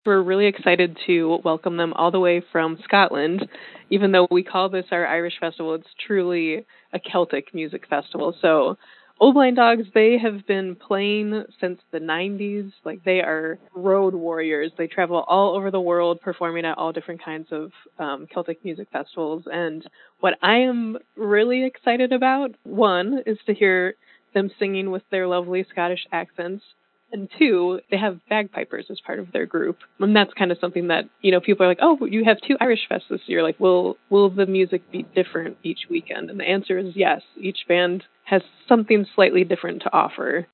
We're really excited to welcome them all the way from Scotland. Even though we call this our Irish festival, it's truly a Celtic music festival. So, Old Blind Dogs, they have been playing since the 90s. Like, they are road warriors. They travel all over the world performing at all different kinds of Celtic music festivals. And what I am really excited about, one, is to hear them singing with their lovely Scottish accents, and two, they have bagpipers as part of their group. And that's kind of something that, people are like, oh, you have two Irish fests this year. Like, will the music be different each weekend? And the answer is yes. Each band has something slightly different to offer.